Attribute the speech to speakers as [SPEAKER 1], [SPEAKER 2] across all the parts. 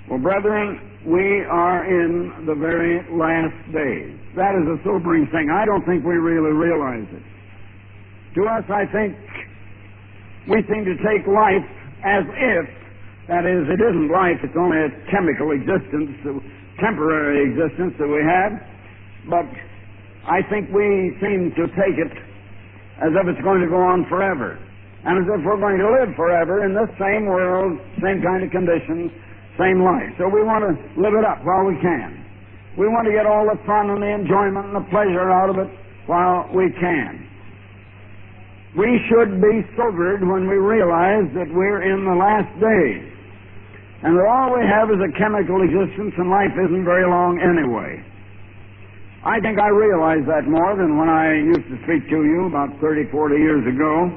[SPEAKER 1] Well, brethren, we are in the very last days. That is a sobering thing. I don't think we really realize it. To us, I think, we seem to take life as if, that is, it isn't life, it's only a chemical existence, a temporary existence that we have, but I think we seem to take it as if it's going to go on forever, and as if we're going to live forever in this same world, same kind of conditions, same life. So we want to live it up while we can. We want to get all the fun and the enjoyment and the pleasure out of it while we can. We should be sobered when we realize that we're in the last days, and that all we have is a chemical existence, and life isn't very long anyway. I think I realize that more than when I used to speak to you about 30, 40 years ago.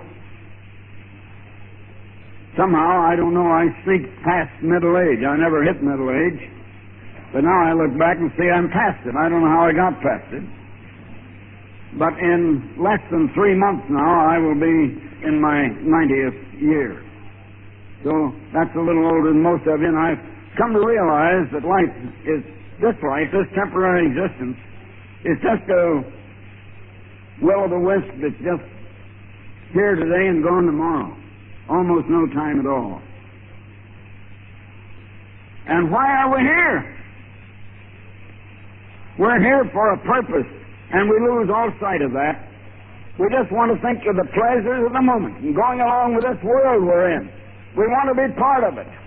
[SPEAKER 1] Somehow, I don't know, I sneak past middle age. I never hit middle age. But now I look back and see I'm past it. I don't know how I got past it. But in less than 3 months now, I will be in my 90th year. So that's a little older than most of you, and I've come to realize that life, this temporary existence, is just a will-o'-the-wisp that's just here today and gone tomorrow. Almost no time at all. And why are we here? We're here for a purpose, and we lose all sight of that. We just want to think of the pleasures of the moment and going along with this world we're in. We want to be part of it.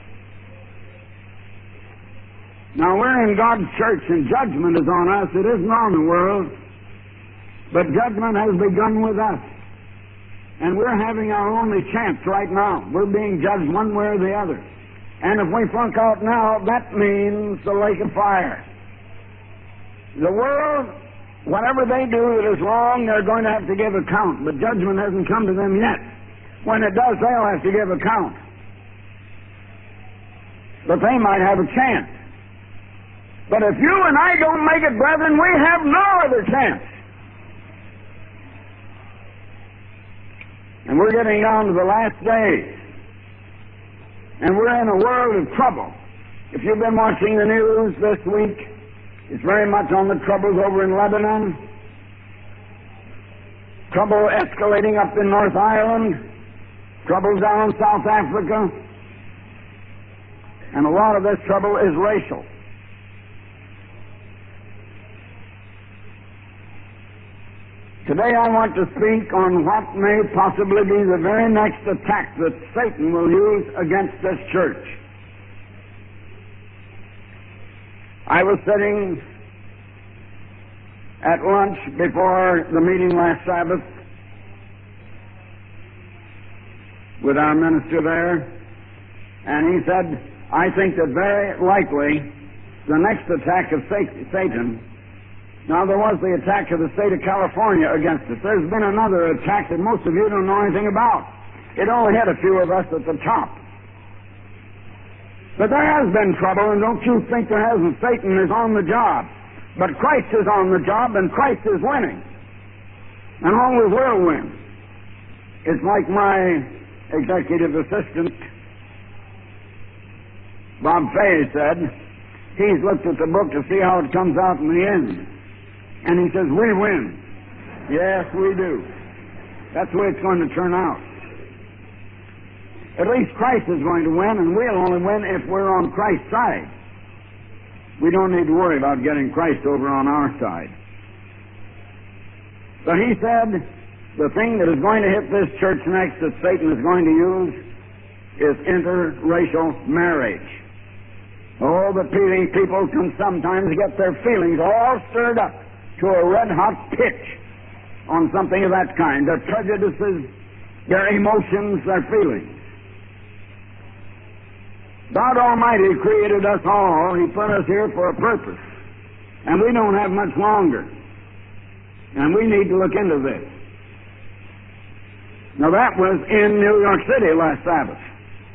[SPEAKER 1] Now, we're in God's church, and judgment is on us. It isn't on the world, but judgment has begun with us. And we're having our only chance right now. We're being judged one way or the other. And if we flunk out now, that means the lake of fire. The world, whatever they do that is wrong, they're going to have to give account. But judgment hasn't come to them yet. When it does, they'll have to give account. But they might have a chance. But if you and I don't make it, brethren, we have no other chance. And we're getting down to the last days. And we're in a world of trouble. If you've been watching the news this week, it's very much on the troubles over in Lebanon. Trouble escalating up in North Ireland. Trouble down in South Africa. And a lot of this trouble is racial. Today I want to speak on what may possibly be the very next attack that Satan will use against this church. I was sitting at lunch before the meeting last Sabbath with our minister there, and he said, I think that very likely the next attack of Satan. Now, there was the attack of the state of California against us. There's been another attack that most of you don't know anything about. It only hit a few of us at the top. But there has been trouble, and don't you think there hasn't. Satan is on the job. But Christ is on the job, and Christ is winning. And always will win. It's like my executive assistant, Bob Fay, said. He's looked at the book to see how it comes out in the end. And he says, we win. Yes, we do. That's the way it's going to turn out. At least Christ is going to win, and we'll only win if we're on Christ's side. We don't need to worry about getting Christ over on our side. But he said, the thing that is going to hit this church next that Satan is going to use is interracial marriage. Oh, the people can sometimes get their feelings all stirred up to a red-hot pitch on something of that kind. Their prejudices, their emotions, their feelings. God Almighty created us all. He put us here for a purpose. And we don't have much longer. And we need to look into this. Now, that was in New York City last Sabbath.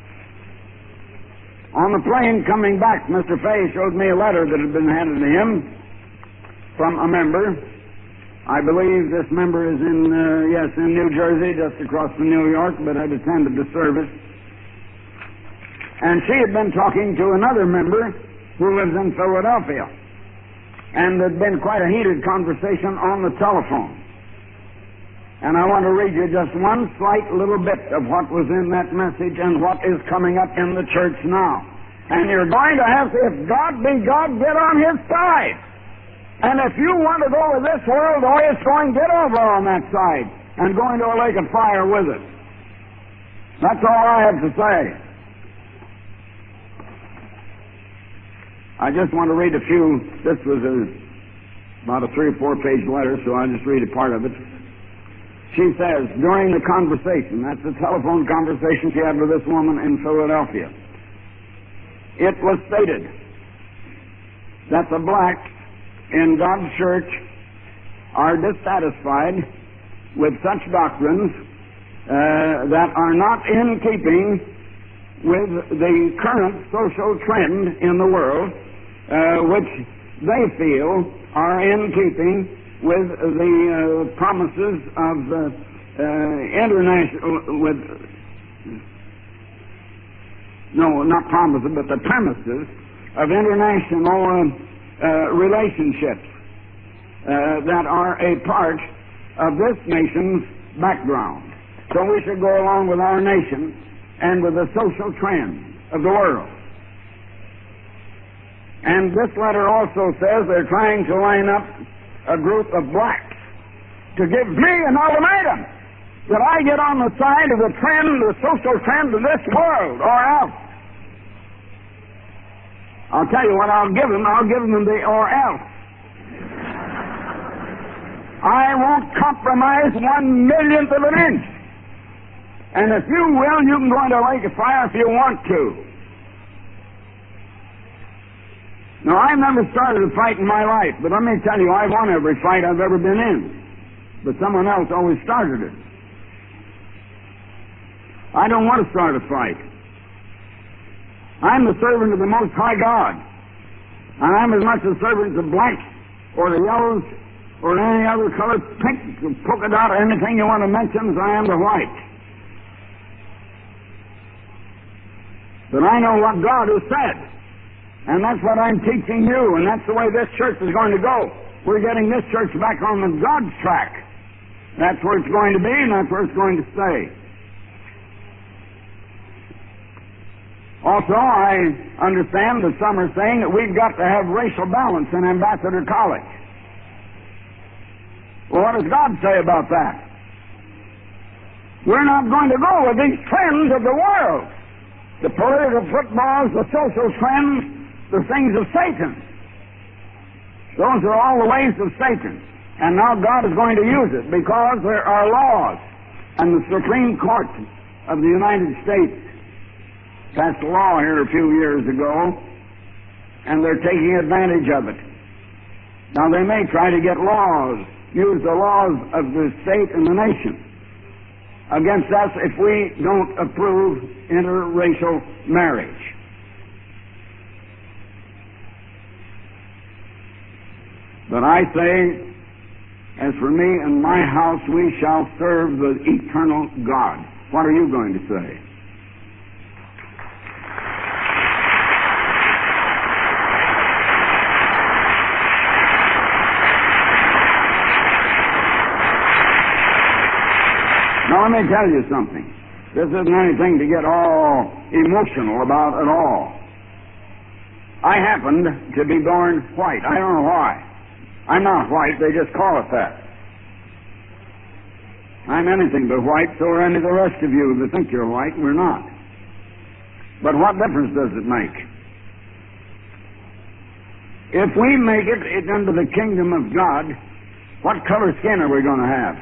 [SPEAKER 1] On the plane coming back, Mr. Fay showed me a letter that had been handed to him from a member. I believe this member is in New Jersey, just across from New York, but had attended the service. And she had been talking to another member who lives in Philadelphia. And there'd been quite a heated conversation on the telephone. And I want to read you just one slight little bit of what was in that message and what is coming up in the church now. And you're going to have to, if God be God, get on His side. And if you want to go with this world, or it's going, get over on that side and go into a lake of fire with it. That's all I have to say. I just want to read a few. This was about a 3 or 4 page letter, so I'll just read a part of it. She says, during the conversation, that's the telephone conversation she had with this woman in Philadelphia, it was stated that the blacks in God's church are dissatisfied with such doctrines that are not in keeping with the current social trend in the world, which they feel are in keeping with the promises of international, not promises, but the premises of international relationships that are a part of this nation's background. So we should go along with our nation and with the social trends of the world. And this letter also says they're trying to line up a group of blacks to give me an ultimatum that I get on the side of the trend, the social trend of this world, or else. I'll tell you what I'll give them. I'll give them the or else. I won't compromise 1/1,000,000th of an inch. And if you will, you can go into a lake of fire if you want to. Now, I've never started a fight in my life, but let me tell you, I've won every fight I've ever been in. But someone else always started it. I don't want to start a fight. I'm the servant of the Most High God. And I'm as much a servant of the blacks or the yellows or any other color, pink, polka dot, or anything you want to mention, as I am the white. But I know what God has said. And that's what I'm teaching you, and that's the way this church is going to go. We're getting this church back on the God's track. That's where it's going to be, and that's where it's going to stay. Also, I understand that some are saying that we've got to have racial balance in Ambassador College. Well, what does God say about that? We're not going to go with these trends of the world. The political footballs, the social trends, the things of Satan. Those are all the ways of Satan. And now God is going to use it because there are laws. And the Supreme Court of the United States passed a law here a few years ago, and they're taking advantage of it. Now they may try to get laws, use the laws of the state and the nation against us if we don't approve interracial marriage. But I say, as for me and my house, we shall serve the eternal God. What are you going to say? Now let me tell you something. This isn't anything to get all emotional about at all. I happened to be born white. I don't know why. I'm not white, they just call it that. I'm anything but white, so are any of the rest of you that think you're white. We're not. But what difference does it make? If we make it into the kingdom of God, what color skin are we going to have?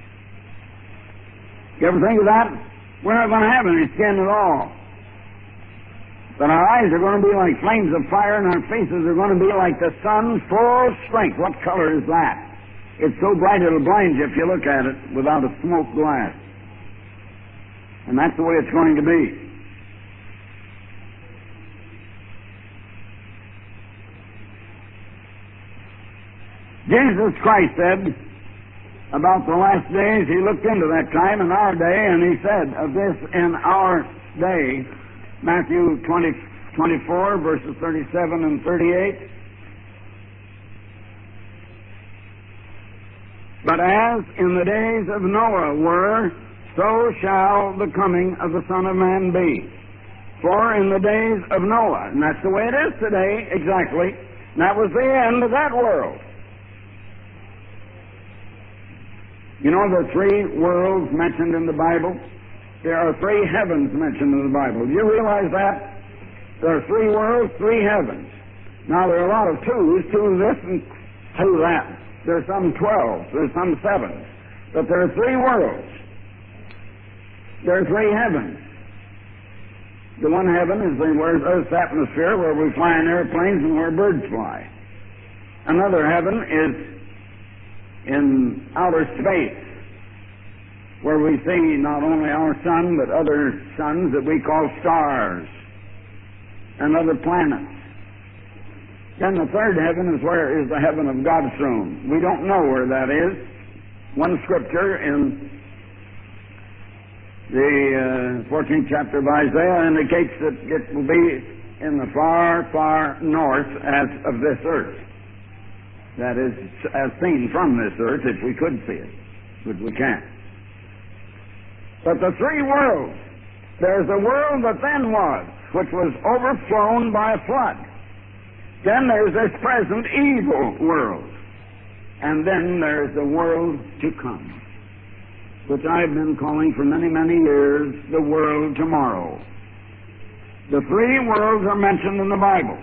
[SPEAKER 1] You ever think of that? We're not going to have any skin at all. But our eyes are going to be like flames of fire, and our faces are going to be like the sun's full strength. What color is that? It's so bright it'll blind you if you look at it without a smoked glass. And that's the way it's going to be. Jesus Christ said about the last days, He looked into that time in our day, and He said of this in our day, Matthew 24, verses 37 and 38. But as in the days of Noah were, so shall the coming of the Son of Man be. For in the days of Noah, and that's the way it is today, exactly, and that was the end of that world. You know the three worlds mentioned in the Bible? There are three heavens mentioned in the Bible. Do you realize that? There are three worlds, three heavens. Now there are a lot of twos, two this and two that. There's some 12, there's some 7. But there are three worlds. There are three heavens. The one heaven is the Earth's atmosphere, where we fly in airplanes and where birds fly. Another heaven is in outer space, where we see not only our sun, but other suns that we call stars, and other planets. Then the third heaven is where is the heaven of God's throne. We don't know where that is. One scripture in the 14th chapter of Isaiah indicates that it will be in the far, far north as of this earth. That is, as seen from this earth, if we could see it, but we can't. But the three worlds, there's a world that then was, which was overflown by a flood. Then there's this present evil world. And then there's the world to come, which I've been calling for many, many years the world tomorrow. The three worlds are mentioned in the Bible.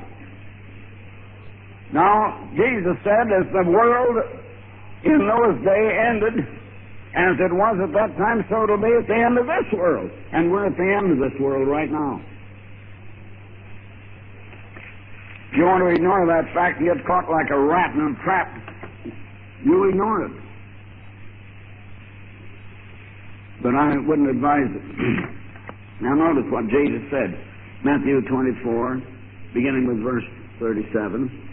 [SPEAKER 1] Now, Jesus said, as the world in Noah's day ended, as it was at that time, so it'll be at the end of this world. And we're at the end of this world right now. If you want to ignore that fact and get caught like a rat in a trap, you ignore it. But I wouldn't advise it. Now notice what Jesus said. Matthew 24, beginning with verse 37.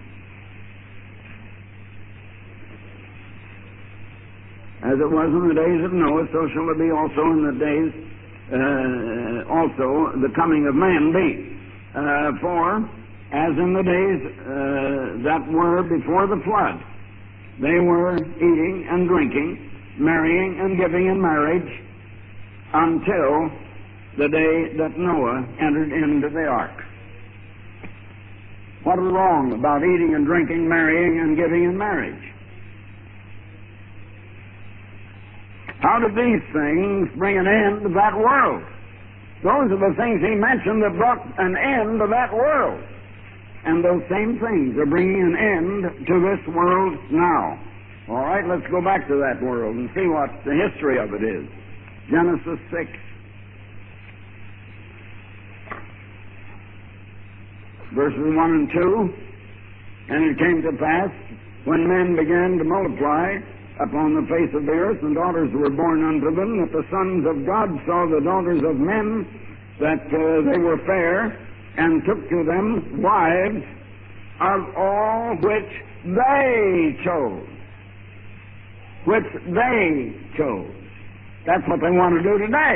[SPEAKER 1] As it was in the days of Noah, so shall it be also in the days, also the coming of man be. For, as in the days that were before the flood, they were eating and drinking, marrying and giving in marriage, until the day that Noah entered into the ark. What is wrong about eating and drinking, marrying and giving in marriage? How did these things bring an end to that world? Those are the things he mentioned that brought an end to that world. And those same things are bringing an end to this world now. All right, let's go back to that world and see what the history of it is. Genesis 6. Verses 1 and 2. And it came to pass, when men began to multiply upon the face of the earth, and daughters were born unto them, that the sons of God saw the daughters of men, that they were fair, and took to them wives of all which they chose. Which they chose. That's what they want to do today.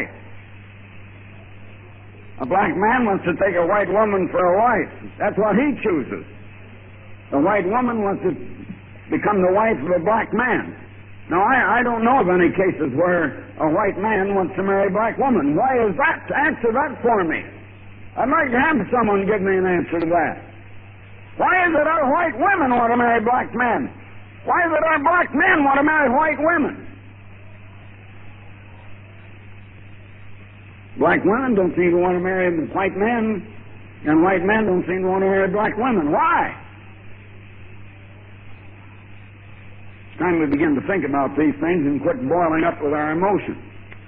[SPEAKER 1] A black man wants to take a white woman for a wife. That's what he chooses. A white woman wants to become the wife of a black man. Now, I don't know of any cases where a white man wants to marry a black woman. Why is that? Answer that for me. I'd like to have someone give me an answer to that. Why is it our white women want to marry black men? Why is it our black men want to marry white women? Black women don't seem to want to marry white men, and white men don't seem to want to marry black women. Why? It's time we begin to think about these things and quit boiling up with our emotions.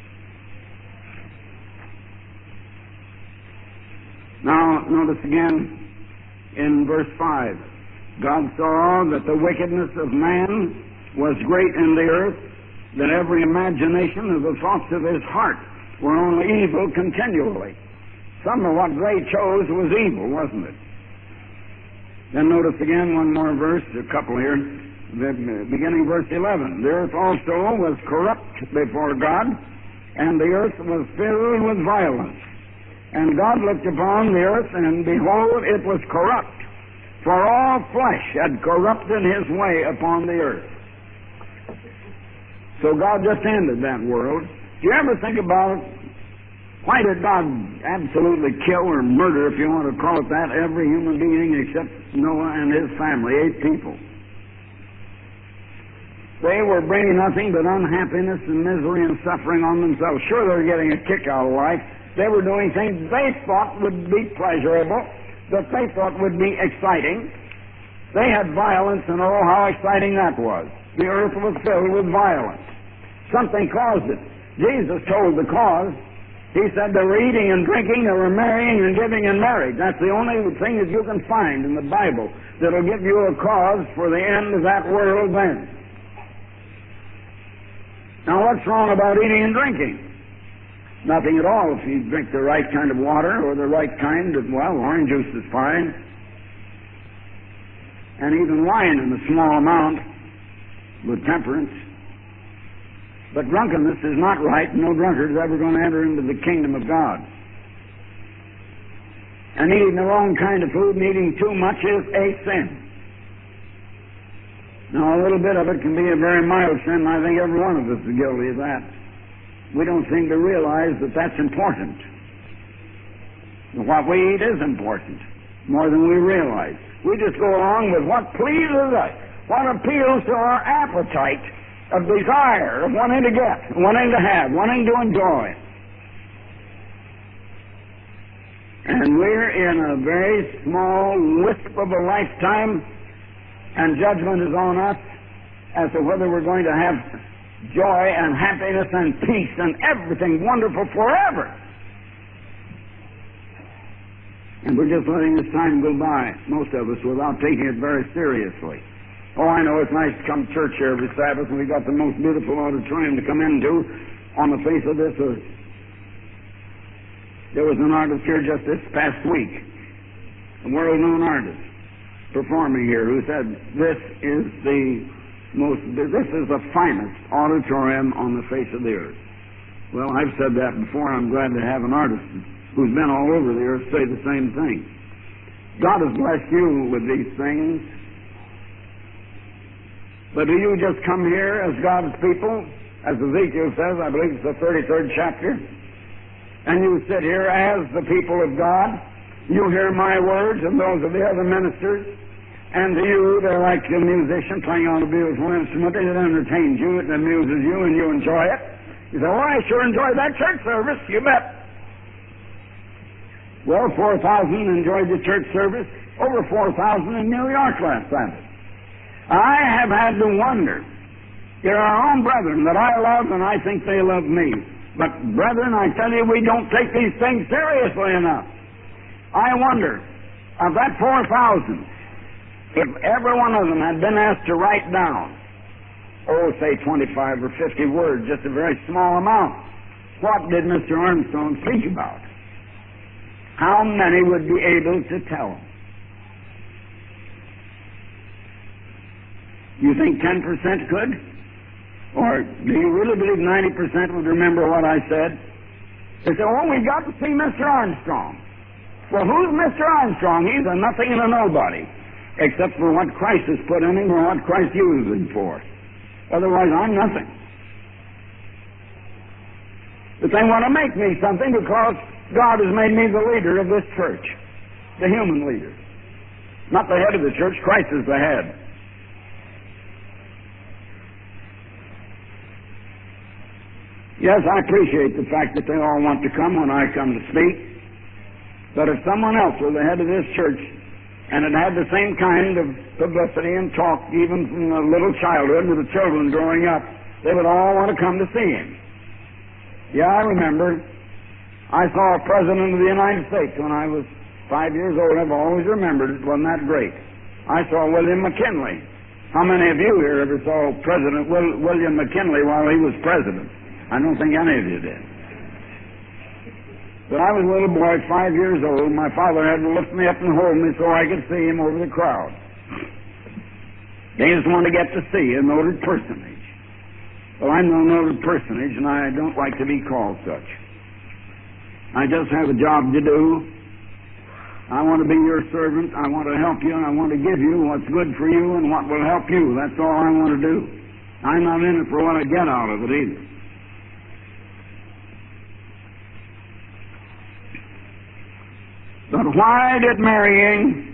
[SPEAKER 1] Now, notice again in verse 5. God saw that the wickedness of man was great in the earth, that every imagination of the thoughts of his heart were only evil continually. Some of what they chose was evil, wasn't it? Then notice again one more verse, a couple here. Beginning verse 11. The earth also was corrupt before God, and the earth was filled with violence. And God looked upon the earth, and behold, it was corrupt, for all flesh had corrupted his way upon the earth. So God just ended that world. Do you ever think about why did God absolutely kill or murder, if you want to call it that, every human being except Noah and his family, 8 people? They were bringing nothing but unhappiness and misery and suffering on themselves. Sure, they were getting a kick out of life. They were doing things they thought would be pleasurable, that they thought would be exciting. They had violence, and oh, how exciting that was. The earth was filled with violence. Something caused it. Jesus told the cause. He said they were eating and drinking, they were marrying and giving in marriage. That's the only thing that you can find in the Bible that'll give you a cause for the end of that world then. Now, what's wrong about eating and drinking? Nothing at all if you drink the right kind of water or the right kind of, well, orange juice is fine. And even wine in a small amount with temperance. But drunkenness is not right. No drunkard is ever going to enter into the kingdom of God. And eating the wrong kind of food and eating too much is a sin. Now, a little bit of it can be a very mild sin, and I think every one of us is guilty of that. We don't seem to realize that that's important. What we eat is important, more than we realize. We just go along with what pleases us, what appeals to our appetite of desire, of wanting to get, wanting to have, wanting to enjoy. And we're in a very small wisp of a lifetime, and judgment is on us as to whether we're going to have joy and happiness and peace and everything wonderful forever. And we're just letting this time go by, most of us, without taking it very seriously. Oh, I know it's nice to come to church here every Sabbath, and we've got the most beautiful auditorium to come into on the face of this earth. There was an artist here just this past week, a world-known artist, performing here, who said, this is the finest auditorium on the face of the earth. Well, I've said that before. I'm glad to have an artist who's been all over the earth say the same thing. God has blessed you with these things. But do you just come here as God's people, as Ezekiel says, I believe it's the 33rd chapter, and you sit here as the people of God, you hear my words and those of the other ministers, and to you they're like a musician playing on a beautiful instrument, and it entertains you, it amuses you, and you enjoy it. You say, oh, I sure enjoyed that church service, you bet. Well, 4,000 enjoyed the church service, over 4,000 in New York last Sabbath. I have had to wonder. There are our own brethren that I love, and I think they love me. But, brethren, I tell you, we don't take these things seriously enough. I wonder, of that 4,000, if every one of them had been asked to write down, say 25 or 50 words, just a very small amount, what did Mr. Armstrong think about? How many would be able to tell him? You think 10% could? Or do you really believe 90% would remember what I said? They say, oh, we got to see Mr. Armstrong. Well, who's Mr. Armstrong? He's a nothing and a nobody, except for what Christ has put in him or what Christ used him for. Otherwise, I'm nothing. But they want to make me something because God has made me the leader of this church, the human leader. Not the head of the church, Christ is the head. Yes, I appreciate the fact that they all want to come when I come to speak. But if someone else were the head of this church and it had the same kind of publicity and talk, even from a little childhood with the children growing up, they would all want to come to see him. Yeah, I remember. I saw a president of the United States when I was 5 years old. I've always remembered it. Wasn't that great? I saw William McKinley. How many of you here ever saw President William McKinley while he was president? I don't think any of you did. But I was a little boy, 5 years old. My father had to lift me up and hold me so I could see him over the crowd. They just wanted to get to see a noted personage. Well, I'm no noted personage, and I don't like to be called such. I just have a job to do. I want to be your servant. I want to help you, and I want to give you what's good for you and what will help you. That's all I want to do. I'm not in it for what I get out of it either. But why did marrying,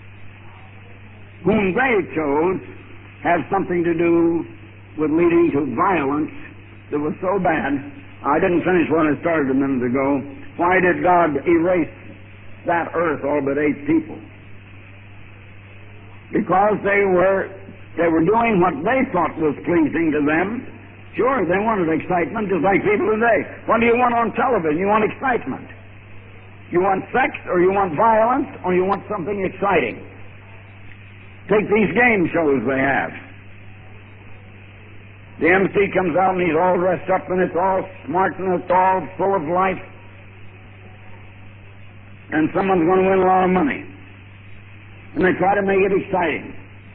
[SPEAKER 1] whom they chose, have something to do with leading to violence that was so bad? I didn't finish what I started a minute ago. Why did God erase that earth, all but 8 people? Because they were doing what they thought was pleasing to them. Sure, they wanted excitement, just like people today. What do you want on television? You want excitement. You want sex, or you want violence, or you want something exciting. Take these game shows they have. The MC comes out and he's all dressed up and it's all smart and it's all full of life. And someone's going to win a lot of money. And they try to make it exciting.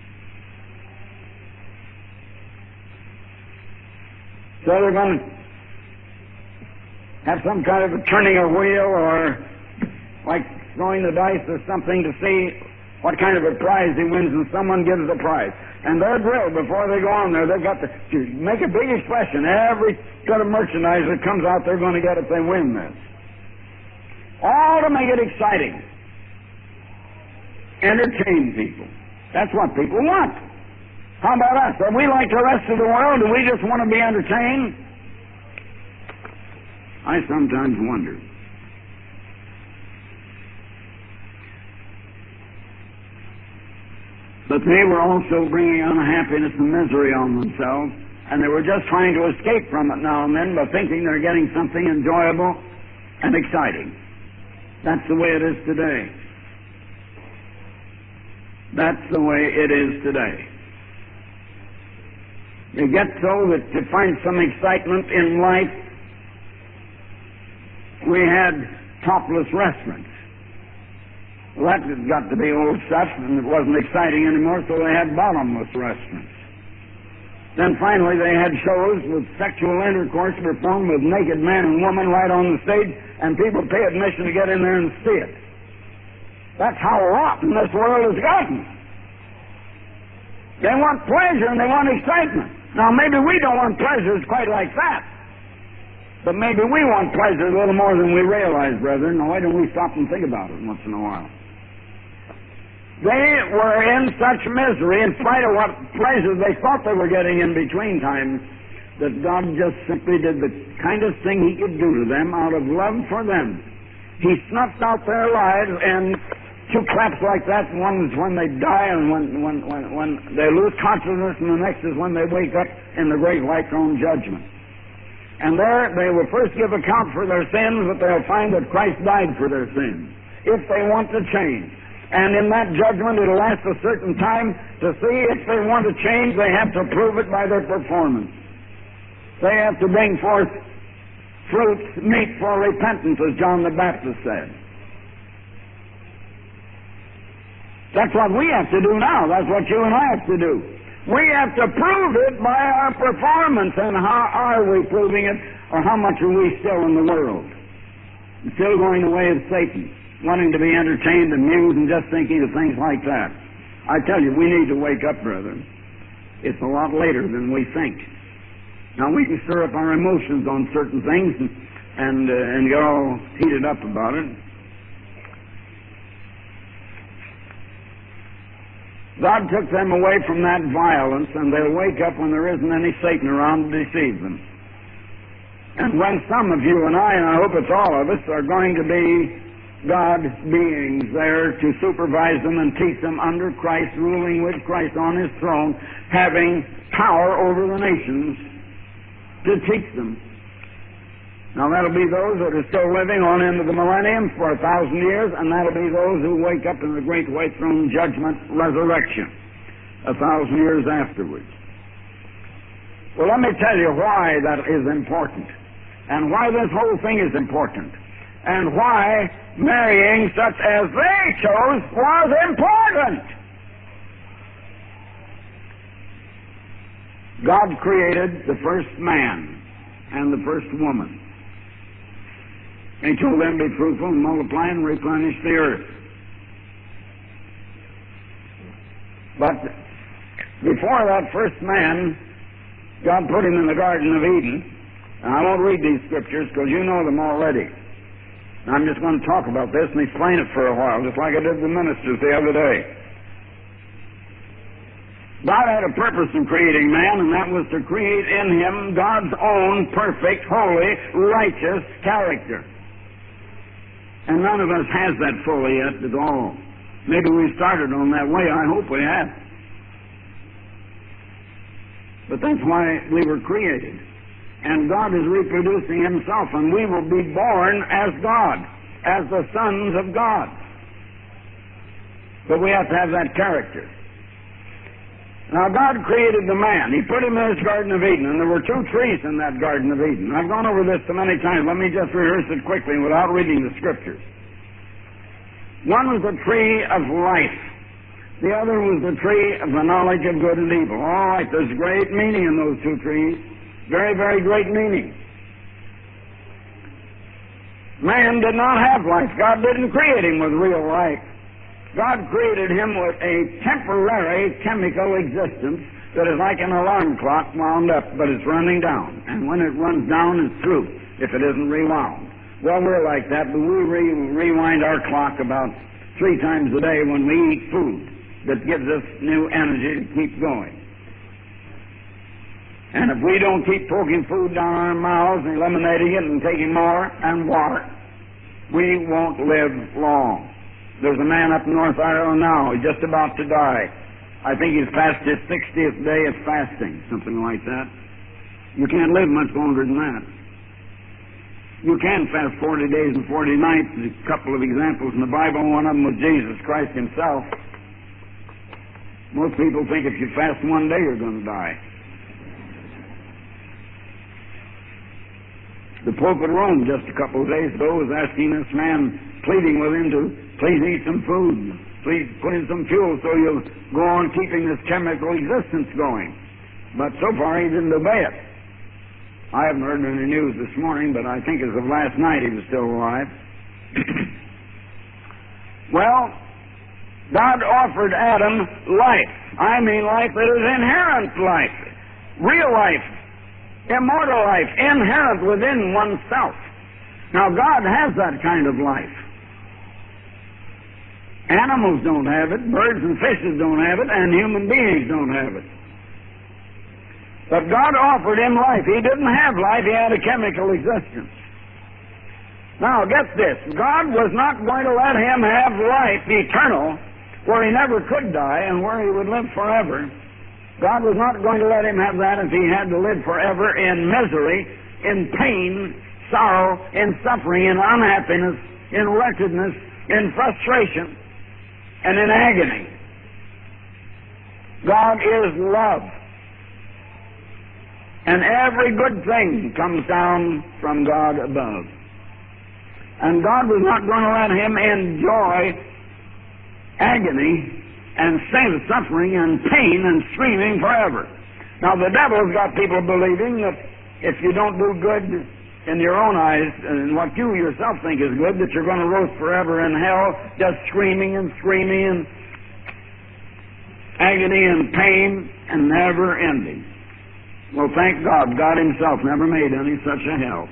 [SPEAKER 1] So they're going to have some kind of a turning a wheel or like throwing the dice or something to see what kind of a prize he wins, and someone gives the prize. And they're drilled before they go on there. They've got to make a big expression. Every bit of merchandise that comes out, they're going to get if they win this. All to make it exciting. Entertain people. That's what people want. How about us? Are we like the rest of the world? Do we just want to be entertained? I sometimes wonder. But they were also bringing unhappiness and misery on themselves, and they were just trying to escape from it now and then by thinking they're getting something enjoyable and exciting. That's the way it is today. That's the way it is today. You get so that to find some excitement in life, we had topless restaurants. Well, that got to be old stuff, and it wasn't exciting anymore, so they had bottomless restaurants. Then finally they had shows with sexual intercourse performed with naked man and woman right on the stage, and people pay admission to get in there and see it. That's how rotten this world has gotten. They want pleasure and they want excitement. Now maybe we don't want pleasures quite like that, but maybe we want pleasure a little more than we realize, brethren. Now why don't we stop and think about it once in a while? They were in such misery, in spite of what pleasure they thought they were getting in between times, that God just simply did the kindest thing He could do to them out of love for them. He snuffed out their lives, and 2 claps like that, one is when they die and when they lose consciousness, and the next is when they wake up in the great white throne judgment. And there they will first give account for their sins, but they'll find that Christ died for their sins, if they want to change. And in that judgment, it'll last a certain time to see if they want to change. They have to prove it by their performance. They have to bring forth fruits meet for repentance, as John the Baptist said. That's what we have to do now. That's what you and I have to do. We have to prove it by our performance. And how are we proving it? Or how much are we still in the world? Still going the way of Satan, wanting to be entertained, amused, and just thinking of things like that. I tell you, we need to wake up, brethren. It's a lot later than we think. Now, we can stir up our emotions on certain things and get all heated up about it. God took them away from that violence, and they'll wake up when there isn't any Satan around to deceive them. And when some of you and I hope it's all of us, are going to be God's beings there to supervise them and teach them under Christ, ruling with Christ on His throne, having power over the nations to teach them. Now that'll be those that are still living on into the millennium for 1,000 years, and that'll be those who wake up in the great white throne judgment resurrection 1,000 years afterwards. Well, let me tell you why that is important, and why this whole thing is important, and why marrying such as they chose was important. God created the first man and the first woman. He told them to be fruitful and multiply and replenish the earth. But before that first man, God put him in the Garden of Eden. And I won't read these scriptures because you know them already. I'm just going to talk about this and explain it for a while, just like I did the ministers the other day. God had a purpose in creating man, and that was to create in him God's own perfect, holy, righteous character. And none of us has that fully yet at all. Maybe we started on that way. I hope we have. But that's why we were created. And God is reproducing himself, and we will be born as God, as the sons of God. But we have to have that character. Now, God created the man. He put him in his Garden of Eden, and there were two trees in that Garden of Eden. I've gone over this so many times. Let me just rehearse it quickly without reading the scriptures. One was the tree of life. The other was the tree of the knowledge of good and evil. All right, there's great meaning in those two trees. Very, very great meaning. Man did not have life. God didn't create him with real life. God created him with a temporary chemical existence that is like an alarm clock wound up, but it's running down. And when it runs down, it's through, if it isn't rewound. Well, we're like that, but we rewind our clock about 3 times a day when we eat food that gives us new energy to keep going. And if we don't keep poking food down our mouths and eliminating it and taking more and water, we won't live long. There's a man up in North Ireland now, he's just about to die. I think he's past his 60th day of fasting, something like that. You can't live much longer than that. You can fast 40 days and 40 nights. There's a couple of examples in the Bible. One of them was Jesus Christ himself. Most people think if you fast one day, you're going to die. The Pope at Rome just a couple of days ago was asking this man, pleading with him to please eat some food, please put in some fuel so you'll go on keeping this chemical existence going. But so far he didn't obey it. I haven't heard any news this morning, but I think as of last night he was still alive. Well, God offered Adam life. I mean life that is inherent life, real life, immortal life, inherent within oneself. Now, God has that kind of life. Animals don't have it, birds and fishes don't have it, and human beings don't have it. But God offered him life. He didn't have life, he had a chemical existence. Now, get this. God was not going to let him have life eternal, where he never could die and where he would live forever. God was not going to let him have that if he had to live forever in misery, in pain, sorrow, in suffering, in unhappiness, in wretchedness, in frustration, and in agony. God is love. And every good thing comes down from God above. And God was not going to let him enjoy agony and suffering and pain and screaming forever. Now, the devil's got people believing that if you don't do good in your own eyes and what you yourself think is good, that you're going to roast forever in hell, just screaming and screaming and agony and pain and never ending. Well, thank God, God himself never made any such a hell.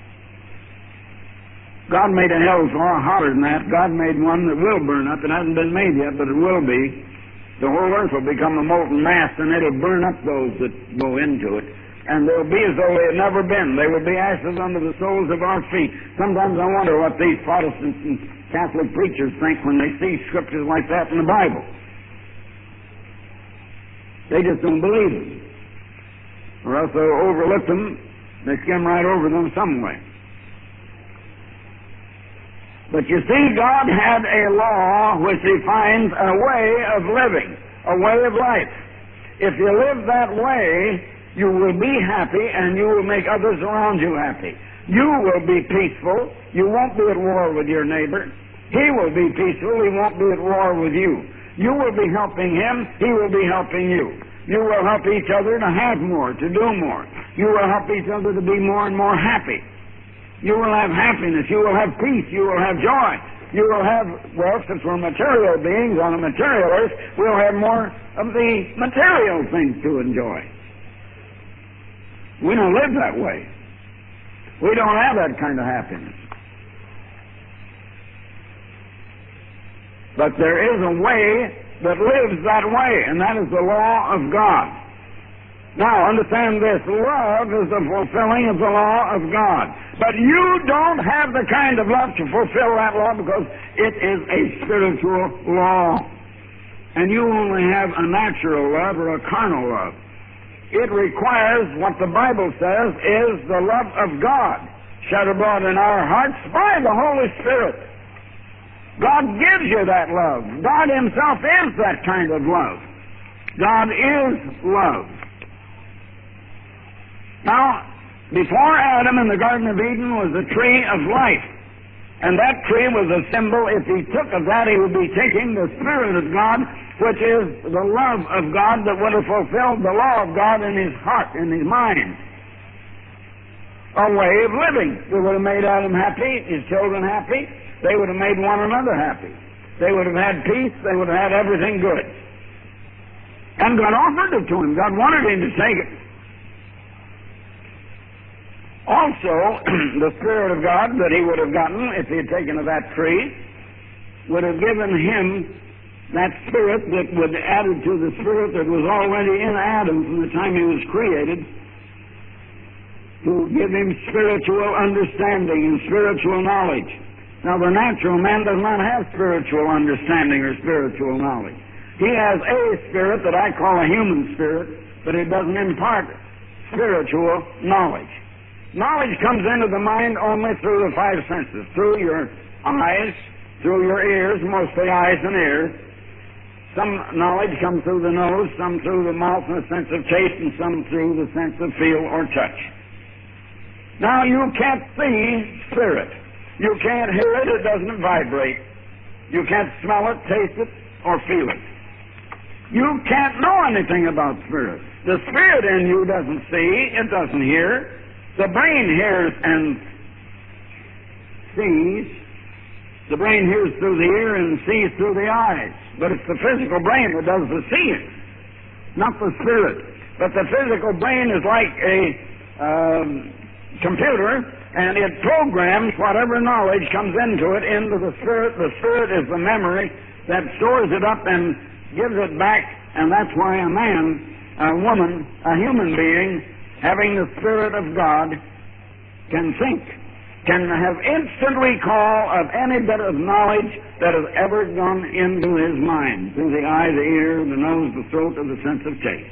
[SPEAKER 1] God made a hell far hotter than that. God made one that will burn up. It hasn't been made yet, but it will be. The whole earth will become a molten mass, and it'll burn up those that go into it. And they'll be as though they had never been. They will be ashes under the soles of our feet. Sometimes I wonder what these Protestants and Catholic preachers think when they see scriptures like that in the Bible. They just don't believe them. Or else they'll overlook them. They skim right over them some way. But you see, God had a law which defines a way of living, a way of life. If you live that way, you will be happy and you will make others around you happy. You will be peaceful. You won't be at war with your neighbor. He will be peaceful. He won't be at war with you. You will be helping him. He will be helping you. You will help each other to have more, to do more. You will help each other to be more and more happy. You will have happiness. You will have peace. You will have joy. You will have, well, since we're material beings on a material earth, we'll have more of the material things to enjoy. We don't live that way. We don't have that kind of happiness. But there is a way that lives that way, and that is the law of God. Now, understand this. Love is the fulfilling of the law of God. But you don't have the kind of love to fulfill that law because it is a spiritual law. And you only have a natural love or a carnal love. It requires what the Bible says is the love of God shed abroad in our hearts by the Holy Spirit. God gives you that love. God Himself is that kind of love. God is love. Now, before Adam in the Garden of Eden was the tree of life. And that tree was a symbol. If he took of that, he would be taking the Spirit of God, which is the love of God that would have fulfilled the law of God in his heart, in his mind. A way of living. It would have made Adam happy, his children happy. They would have made one another happy. They would have had peace. They would have had everything good. And God offered it to him. God wanted him to take it. Also, the Spirit of God that he would have gotten if he had taken of that tree would have given him that Spirit that would have added to the Spirit that was already in Adam from the time he was created, to give him spiritual understanding and spiritual knowledge. Now, the natural man does not have spiritual understanding or spiritual knowledge. He has a spirit that I call a human spirit, but it doesn't impart spiritual knowledge. Knowledge comes into the mind only through the five senses, through your eyes, through your ears, mostly eyes and ears. Some knowledge comes through the nose, some through the mouth and the sense of taste, and some through the sense of feel or touch. Now, you can't see spirit. You can't hear it, it doesn't vibrate. You can't smell it, taste it, or feel it. You can't know anything about spirit. The spirit in you doesn't see, it doesn't hear. The brain hears and sees. The brain hears through the ear and sees through the eyes. But it's the physical brain that does the seeing, not the spirit. But the physical brain is like a computer, and it programs whatever knowledge comes into it into the spirit. The spirit is the memory that stores it up and gives it back, and that's why a man, a woman, a human being, having the Spirit of God, can think, can have instant recall of any bit of knowledge that has ever gone into his mind, through the eye, the ear, the nose, the throat, or the sense of taste.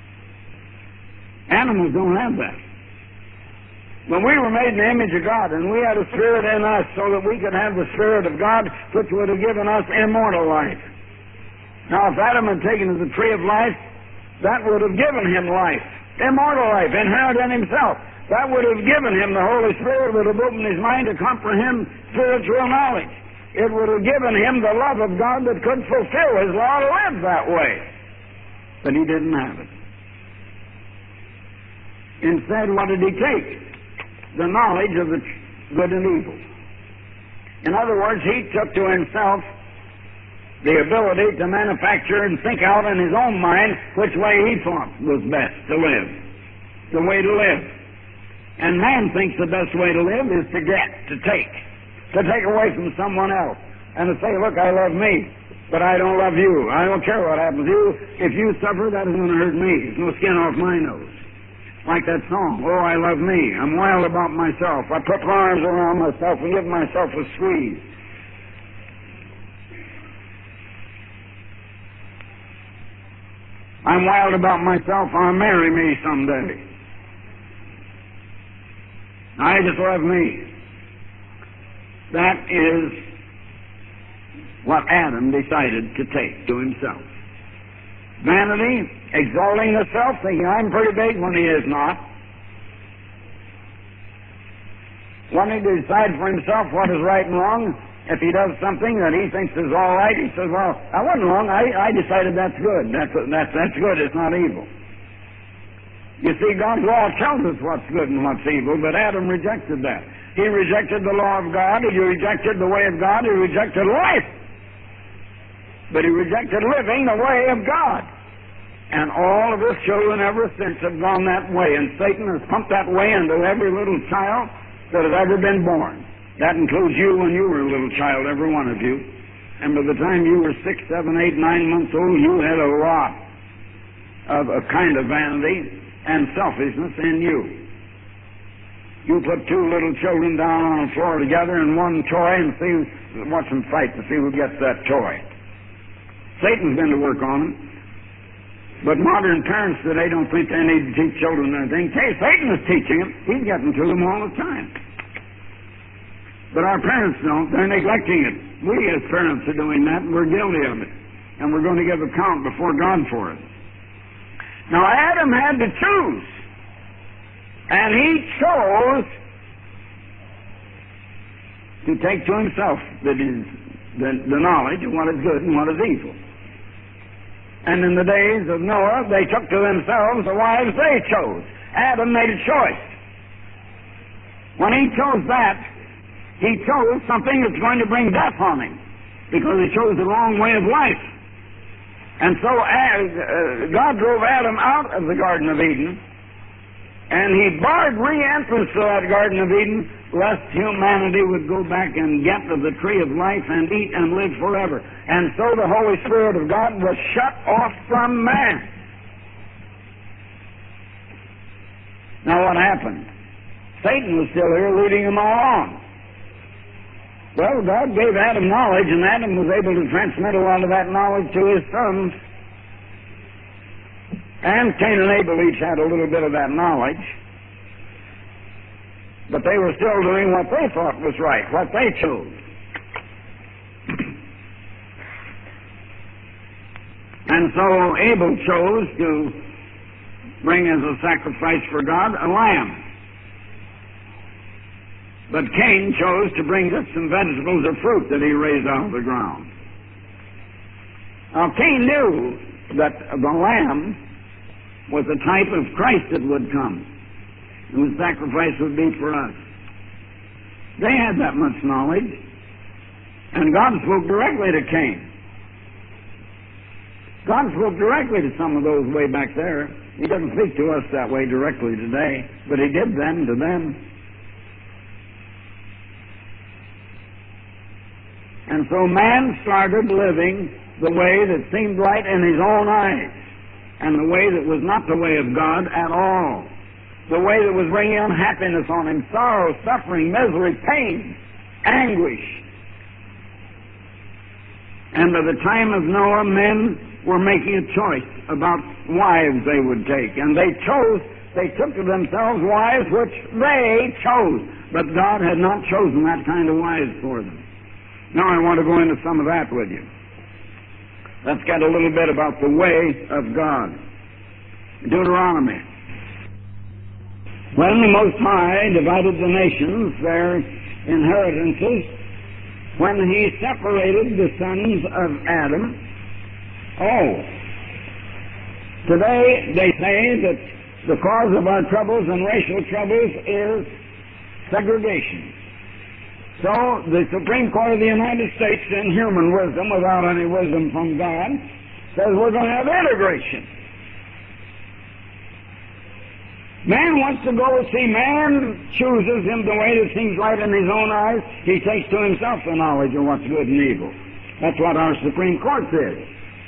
[SPEAKER 1] Animals don't have that. When we were made in the image of God, and we had a spirit in us so that we could have the Spirit of God, which would have given us immortal life. Now, if Adam had taken of the tree of life, that would have given him life. Immortal life, inherent in himself. That would have given him, the Holy Spirit would have opened his mind to comprehend spiritual knowledge. It would have given him the love of God that could fulfill his law to live that way. But he didn't have it. Instead, what did he take? The knowledge of the good and evil. In other words, he took to himself the ability to manufacture and think out in his own mind which way he thought was best to live, the way to live. And man thinks the best way to live is to get, to take away from someone else, and to say, look, I love me, but I don't love you. I don't care what happens to you. If you suffer, that isn't going to hurt me. There's no skin off my nose. Like that song, oh, I love me. I'm wild about myself. I put my arms around myself and give myself a squeeze. I'm wild about myself. I'll marry me someday. I just love me. That is what Adam decided to take to himself. Vanity, exalting the self, thinking I'm pretty big when he is not. Wanting to decide for himself what is right and wrong. If he does something that he thinks is all right, he says, well, I wasn't wrong. I decided that's good. That's good. It's not evil. You see, God's law tells us what's good and what's evil, but Adam rejected that. He rejected the law of God, he rejected the way of God, he rejected life. But he rejected living the way of God. And all of his children ever since have gone that way, and Satan has pumped that way into every little child that has ever been born. That includes you when you were a little child, every one of you. And by the time you were 6, 7, 8, 9 months old, you had a lot of a kind of vanity and selfishness in you. You put two little children down on the floor together in one toy and watch them fight to see who gets that toy. Satan's been to work on them. But modern parents today don't think they need to teach children anything. Hey, Satan is teaching them. He's getting to them all the time. But our parents don't. They're neglecting it. We as parents are doing that, and we're guilty of it. And we're going to give account before God for it. Now, Adam had to choose. And he chose to take to himself the knowledge of what is good and what is evil. And in the days of Noah, they took to themselves the wives they chose. Adam made a choice. When he chose that, he chose something that's going to bring death on him, because he chose the wrong way of life. And so God drove Adam out of the Garden of Eden, and he barred re-entrance to that Garden of Eden, lest humanity would go back and get to the tree of life and eat and live forever. And so the Holy Spirit of God was shut off from man. Now what happened? Satan was still here leading them all on. Well, God gave Adam knowledge, and Adam was able to transmit a lot of that knowledge to his sons. And Cain and Abel each had a little bit of that knowledge. But they were still doing what they thought was right, what they chose. And so Abel chose to bring as a sacrifice for God a lamb. But Cain chose to bring just some vegetables or fruit that he raised out of the ground. Now Cain knew that the lamb was a type of Christ that would come, whose sacrifice would be for us. They had that much knowledge, and God spoke directly to Cain. God spoke directly to some of those way back there. He doesn't speak to us that way directly today, but he did then to them. And so man started living the way that seemed right in his own eyes, and the way that was not the way of God at all. The way that was bringing unhappiness on him, sorrow, suffering, misery, pain, anguish. And by the time of Noah, men were making a choice about wives they would take. And they took to themselves wives which they chose. But God had not chosen that kind of wives for them. Now I want to go into some of that with you. Let's get a little bit about the way of God. Deuteronomy. When the Most High divided the nations, their inheritances, when he separated the sons of Adam, today they say that the cause of our troubles and racial troubles is segregation. So the Supreme Court of the United States, in human wisdom, without any wisdom from God, says we're going to have integration. Man wants to go see. Man chooses him the way that seems right in his own eyes. He takes to himself the knowledge of what's good and evil. That's what our Supreme Court says.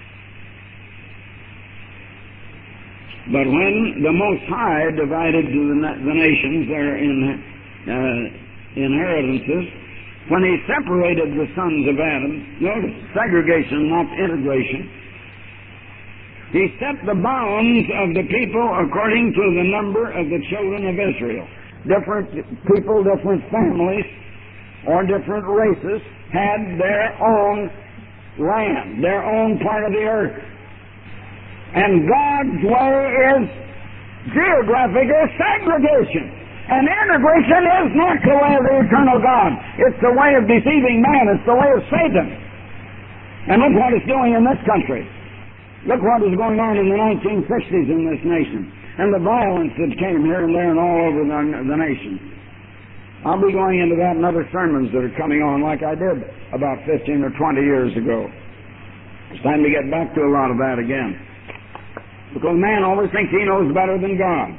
[SPEAKER 1] But when the Most High divided the nations their inheritances, when he separated the sons of Adam, notice segregation, not integration, he set the bounds of the people according to the number of the children of Israel. Different people, different families, or different races had their own land, their own part of the earth. And God's way is geographical segregation. And integration is not the way of the eternal God. It's the way of deceiving man. It's the way of Satan. And look what it's doing in this country. Look what is going on in the 1960s in this nation. and the violence that came here and there and all over the nation. I'll be going into that in other sermons that are coming on, like I did about 15 or 20 years ago. It's time to get back to a lot of that again. Because man always thinks he knows better than God.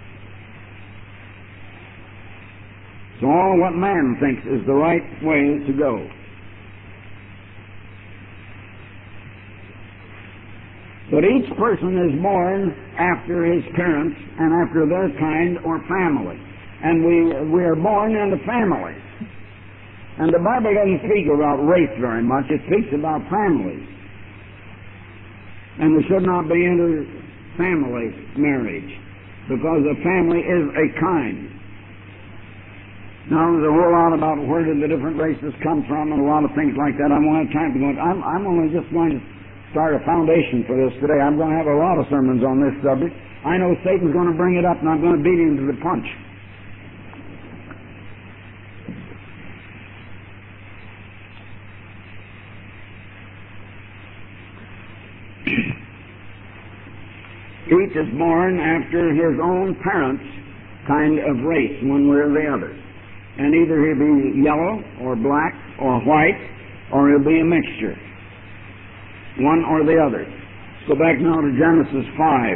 [SPEAKER 1] So all what man thinks is the right way to go. But each person is born after his parents and after their kind or family. And we are born into families. And the Bible doesn't speak about race very much. It speaks about families. And there should not be inter-family marriage, because a family is a kind. Now, there's a whole lot about where did the different races come from and a lot of things like that. I won't have time to go into. I'm only just going to start a foundation for this today. I'm going to have a lot of sermons on this subject. I know Satan's going to bring it up, and I'm going to beat him to the punch. Each is born after his own parents' kind of race, one way or the other. And either he'll be yellow or black or white, or he'll be a mixture. One or the other. Let's go back now to Genesis 5.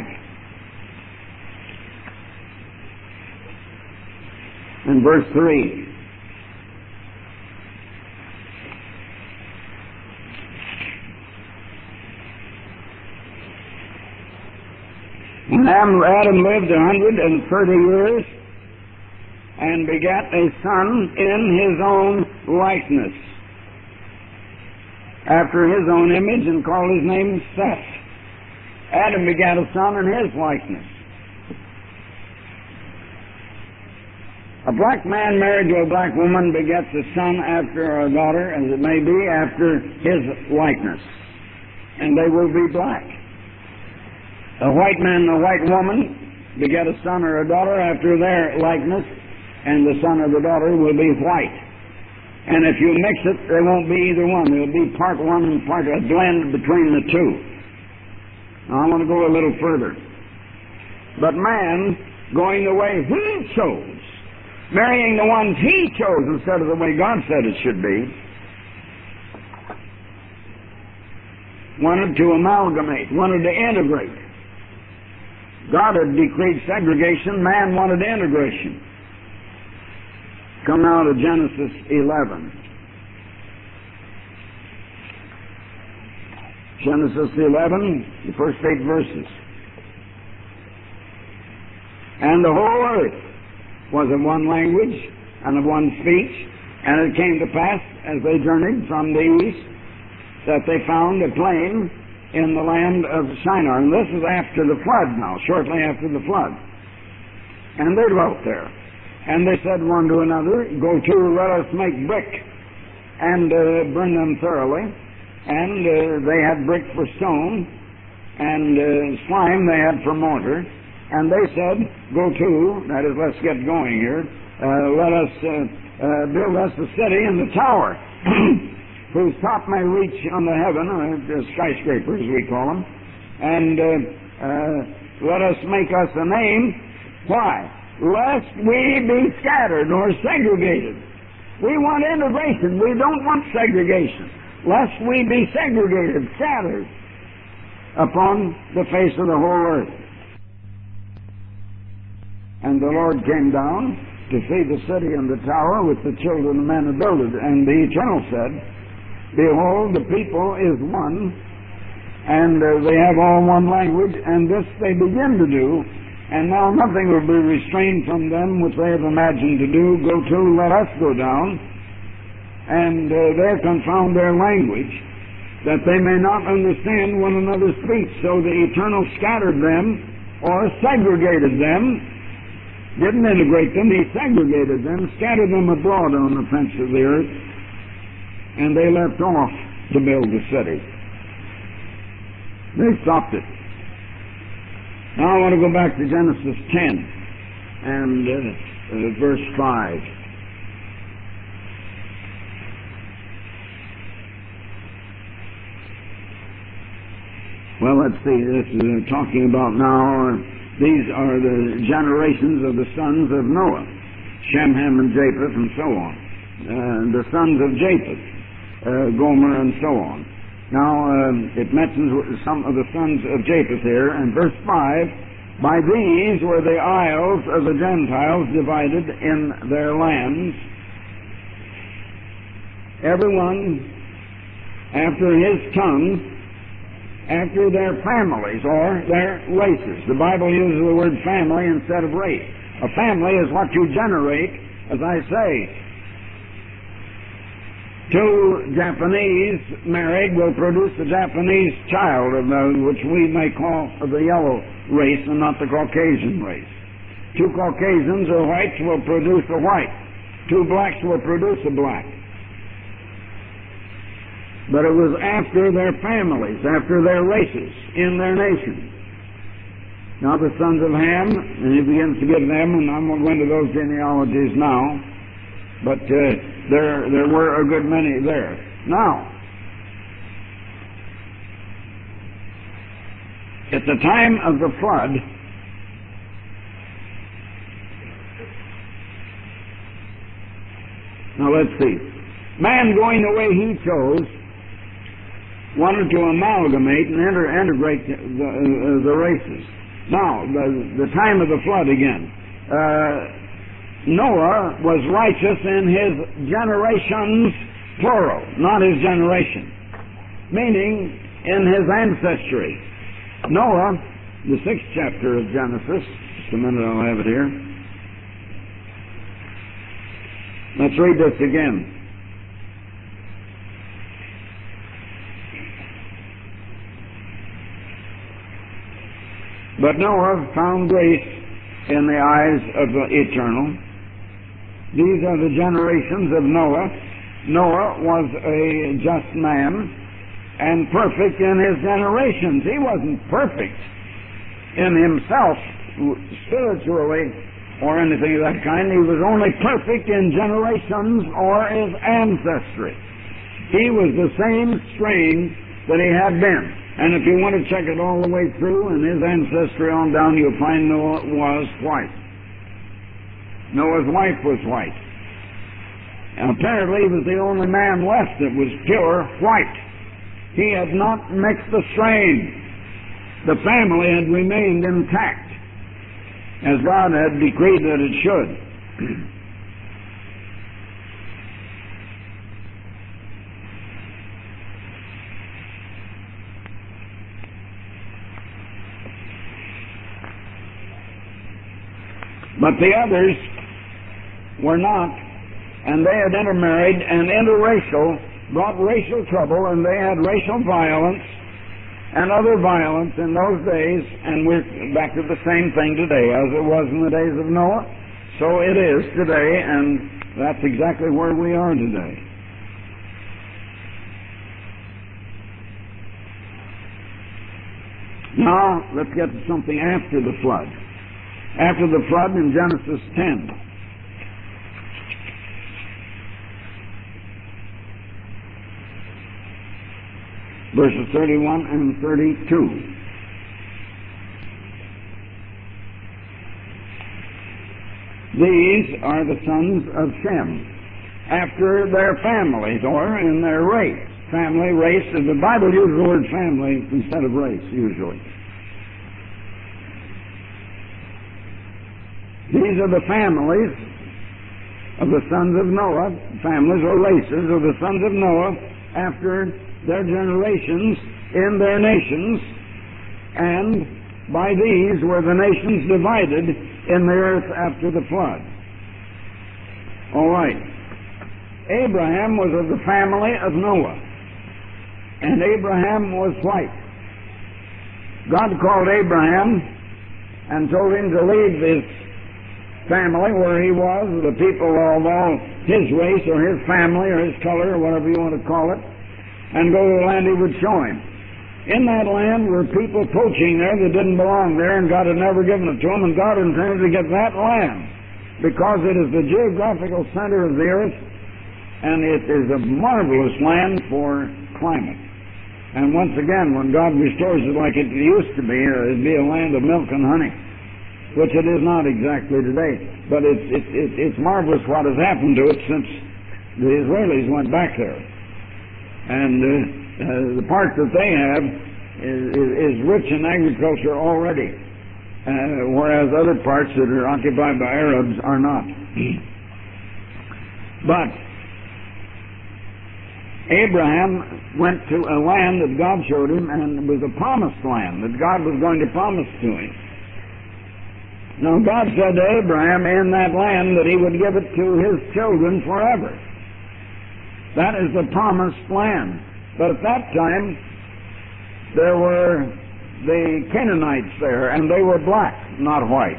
[SPEAKER 1] And verse 3. And Adam lived 130 years and begat a son in his own likeness, after his own image, and called his name Seth. Adam begat a son in his likeness. A black man married to a black woman begets a son after a daughter, as it may be, after his likeness. And they will be black. A white man and a white woman beget a son or a daughter after their likeness, and the son or the daughter will be white. And if you mix it, they won't be either one. They'll be part one and part a blend between the two. Now, I want to go a little further. But man, going the way he chose, marrying the ones he chose instead of the way God said it should be, wanted to amalgamate, wanted to integrate. God had decreed segregation, man wanted integration. Come now to Genesis 11. Genesis 11, the first 8 verses. And the whole earth was of one language and of one speech, and it came to pass, as they journeyed from the east, that they found a plain in the land of Shinar. And this is after the flood now, shortly after the flood. And they dwelt there. And they said one to another, Go to, let us make brick, and burn them thoroughly. And they had brick for stone, and slime they had for mortar. And they said, Go to, that is, let's get going here, let us build us a city in the tower, whose top may reach on the heaven, skyscrapers we call them, and let us make us a name. Why? Lest we be scattered or segregated. We want integration. We don't want segregation. Lest we be segregated, scattered upon the face of the whole earth. And the Lord came down to see the city and the tower which the children of men had builded. And the Eternal said, Behold, the people is one, and they have all one language, and this they begin to do, and now nothing will be restrained from them which they have imagined to do. Go to, let us go down, and there confound their language, that they may not understand one another's speech. So the Eternal scattered them, or segregated them, didn't integrate them, he segregated them, scattered them abroad on the face of the earth, and they left off to build the city. They stopped it. Now I want to go back to Genesis 10 and verse 5. Well, let's see. This is talking about now These are the generations of the sons of Noah, Shem, Ham, and Japheth, and so on. The sons of Japheth, Gomer, and so on. Now, it mentions some of the sons of Japheth here, and verse 5, by these were the isles of the Gentiles divided in their lands, everyone after his tongue, after their families or their races. The Bible uses the word family instead of race. A family is what you generate, as I say. Two Japanese married will produce a Japanese child, which we may call the yellow race and not the Caucasian race. Two Caucasians or whites will produce a white. Two blacks will produce a black. But it was after their families, after their races, in their nations. Now the sons of Ham, and he begins to give them, and I'm going to go into those genealogies now, but there were a good many there. Now, at the time of the flood, now let's see, man going the way he chose, wanted to amalgamate and integrate the races. Now, the time of the flood again. Noah was righteous in his generations, plural, not his generation, meaning in his ancestry. Noah, the 6th chapter of Genesis, just a minute, I'll have it here. Let's read this again. But Noah found grace in the eyes of the Eternal. These are the generations of Noah. Noah was a just man and perfect in his generations. He wasn't perfect in himself spiritually or anything of that kind. He was only perfect in generations or his ancestry. He was the same strain that he had been. And if you want to check it all the way through, in his ancestry on down, you'll find Noah was white. Noah's wife was white. And apparently he was the only man left that was pure white. He had not mixed the strain. The family had remained intact, as God had decreed that it should. But the others were not, and they had intermarried and interracial, brought racial trouble, and they had racial violence and other violence in those days, and we're back to the same thing today. As it was in the days of Noah, so it is today, and that's exactly where we are today. Now, let's get to something after the flood. After the flood in Genesis 10. Verses 31 and 32. These are the sons of Shem, after their families, or in their race. Family, race, the Bible uses the word family instead of race, usually. These are the families of the sons of Noah, families or races of the sons of Noah after their generations in their nations, and by these were the nations divided in the earth after the flood. All right. Abraham was of the family of Noah, and Abraham was white. God called Abraham and told him to leave his family where he was, the people of all his race or his family or his color or whatever you want to call it, and go to the land he would show him. In that land were people poaching there that didn't belong there, and God had never given it to them, and God intended to get that land because it is the geographical center of the earth, and it is a marvelous land for climate. And once again, when God restores it like it used to be, it'd be a land of milk and honey. which it is not exactly today. But it's marvelous what has happened to it since the Israelis went back there. And the part that they have is rich in agriculture already, whereas other parts that are occupied by Arabs are not. But Abraham went to a land that God showed him, and it was a promised land that God was going to promise to him. Now God said to Abraham in that land that he would give it to his children forever. That is the promised land. But at that time, there were the Canaanites there, and they were black, not white.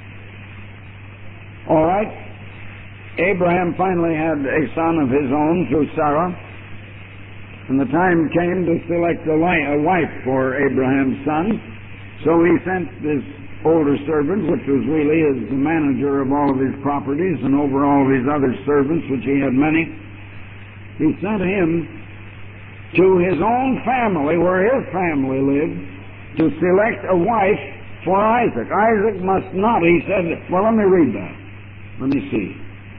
[SPEAKER 1] All right? Abraham finally had a son of his own through Sarah, and the time came to select a wife for Abraham's son. So he sent this older servant, which was really the manager of all of his properties and over all of his other servants, which he had many. He sent him to his own family, where his family lived, to select a wife for Isaac. Isaac must not, he said, well, let me read that. Let me see.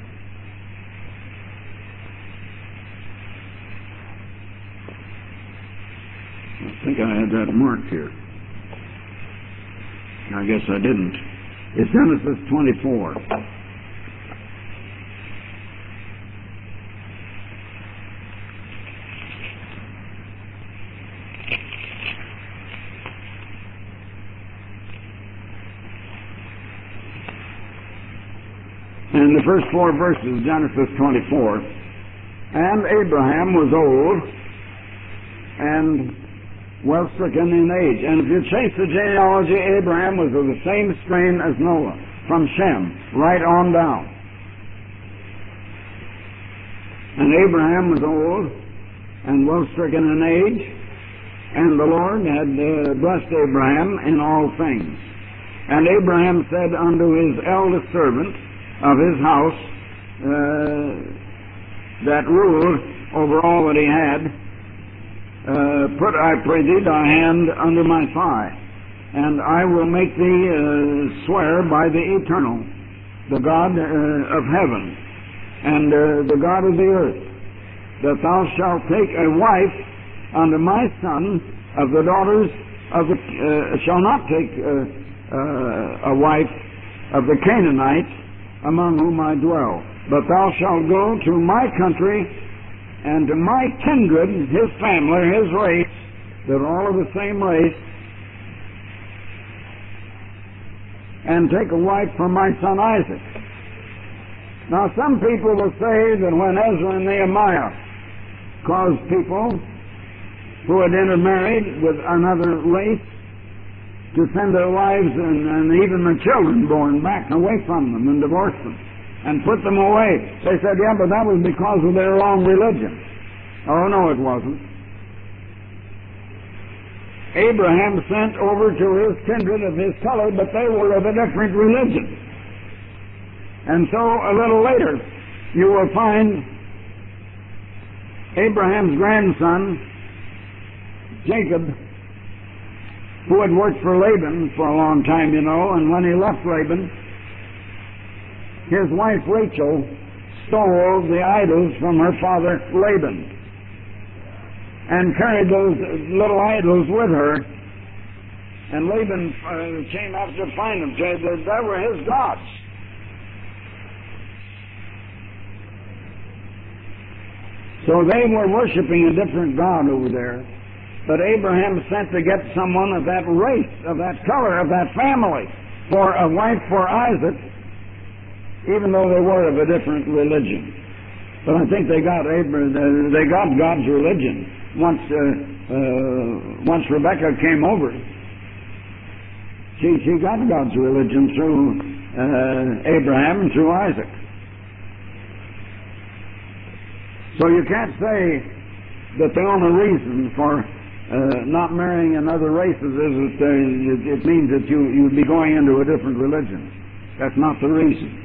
[SPEAKER 1] I think I had that marked here. I guess I didn't. It's Genesis 24. And the first 4 verses, Genesis 24. And Abraham was old and well stricken in age. And if you chase the genealogy, Abraham was of the same strain as Noah, from Shem, right on down. And Abraham was old and well stricken in age, and the Lord had blessed Abraham in all things. And Abraham said unto his eldest servant of his house, that ruled over all that he had, put, I pray thee, thy hand under my thigh, and I will make thee swear by the Eternal, the God of heaven, and the God of the earth, that thou shalt take a wife unto my son of the daughters of the, shall not take a wife of the Canaanites among whom I dwell, but thou shalt go to my country and to my kindred, his family, his race, that are all of the same race, and take a wife for my son Isaac. Now some people will say that when Ezra and Nehemiah caused people who had intermarried with another race to send their wives and even the children born back away from them and divorce them and put them away, they said, yeah, but that was because of their wrong religion. Oh, no, it wasn't. Abraham sent over to his kindred of his color, but they were of a different religion. And so a little later, you will find Abraham's grandson, Jacob, who had worked for Laban for a long time, you know, and when he left Laban, his wife Rachel stole the idols from her father Laban and carried those little idols with her. And Laban came out to find them, said that they were his gods. So they were worshiping a different god over there. But Abraham sent to get someone of that race, of that color, of that family, for a wife for Isaac, even though they were of a different religion. But I think they got God's religion once Rebecca came over. She got God's religion through Abraham and through Isaac. So you can't say that the only reason for not marrying another race is that it means that you'd be going into a different religion. That's not the reason.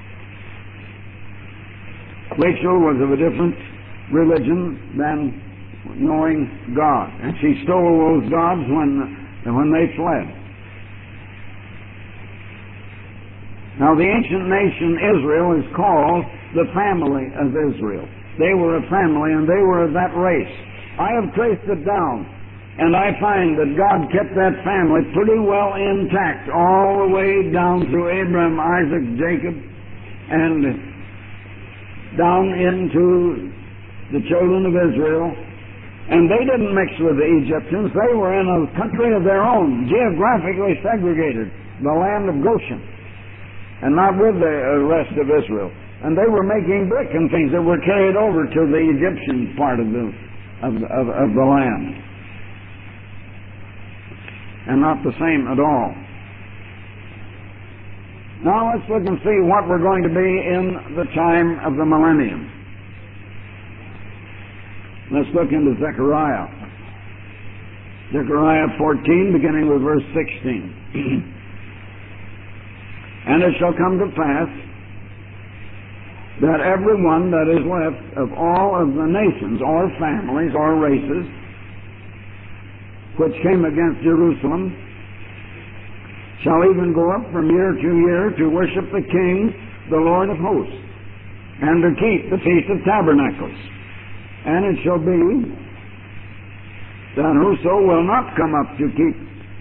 [SPEAKER 1] Rachel was of a different religion than knowing God, and she stole those gods when they fled. Now, the ancient nation Israel is called the family of Israel. They were a family, and they were of that race. I have traced it down, and I find that God kept that family pretty well intact all the way down through Abraham, Isaac, Jacob, and down into the children of Israel. And they didn't mix with the Egyptians. They were in a country of their own, geographically segregated, the land of Goshen, and not with the rest of Israel. And they were making brick and things that were carried over to the Egyptian part of the land. And not the same at all. Now let's look and see what we're going to be in the time of the millennium. Let's look into Zechariah. Zechariah 14, beginning with verse 16. And it shall come to pass that every one that is left of all of the nations, or families, or races, which came against Jerusalem, shall even go up from year to year to worship the King, the Lord of hosts, and to keep the Feast of Tabernacles. And it shall be that whoso will not come up to keep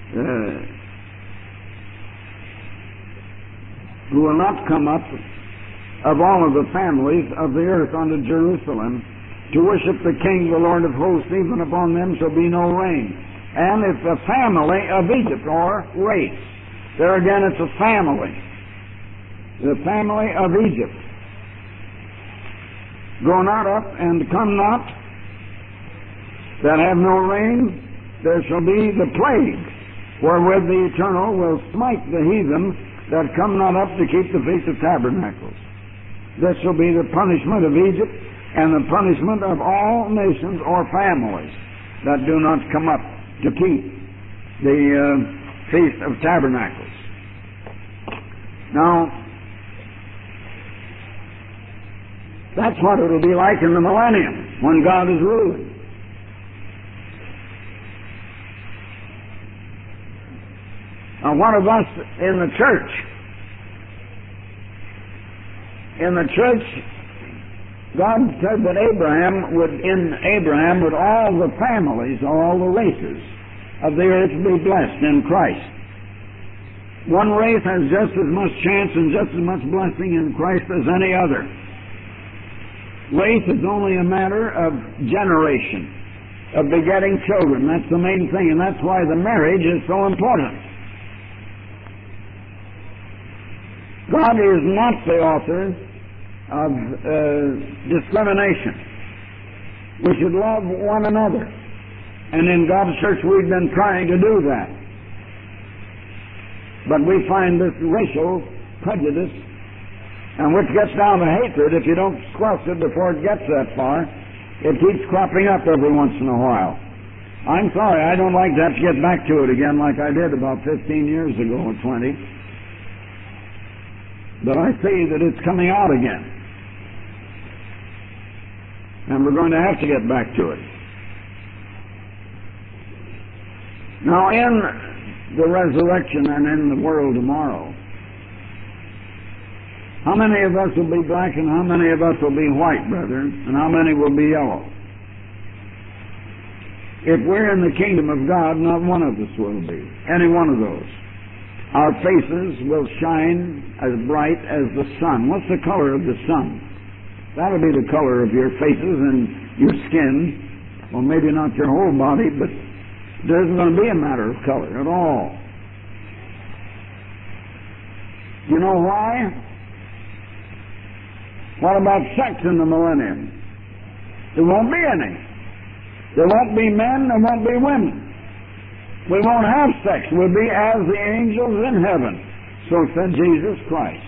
[SPEAKER 1] who will not come up of all of the families of the earth unto Jerusalem to worship the King, the Lord of hosts, even upon them shall be no rain. And if the family of Egypt, or race, there again it's a family, the family of Egypt, go not up and come not, that have no rain, there shall be the plague, wherewith the Eternal will smite the heathen that come not up to keep the Feast of Tabernacles. This shall be the punishment of Egypt, and the punishment of all nations or families that do not come up to keep the Feast of Tabernacles. Now, that's what it will be like in the millennium, when God is ruling. Now, one of us in the church, God said that in Abraham would all the families, or all the races of the earth be blessed in Christ. One race has just as much chance and just as much blessing in Christ as any other. Race is only a matter of generation, of begetting children. That's the main thing, and that's why the marriage is so important. God is not the author of discrimination. We should love one another. And in God's church we've been trying to do that. But we find this racial prejudice, and which gets down to hatred if you don't squash it before it gets that far. It keeps cropping up every once in a while. I'm sorry, I don't like to have to get back to it again like I did about 15 years ago or 20. But I see that it's coming out again. And we're going to have to get back to it. Now, in the resurrection and in the world tomorrow, how many of us will be black and how many of us will be white, brethren, and how many will be yellow? If we're in the kingdom of God, not one of us will be. Any one of those. Our faces will shine as bright as the sun. What's the color of the sun? That'll be the color of your faces and your skin. Well, maybe not your whole body, but there isn't going to be a matter of color at all. You know why? What about sex in the millennium? There won't be any. There won't be men, there won't be women. We won't have sex. We'll be as the angels in heaven. So said Jesus Christ.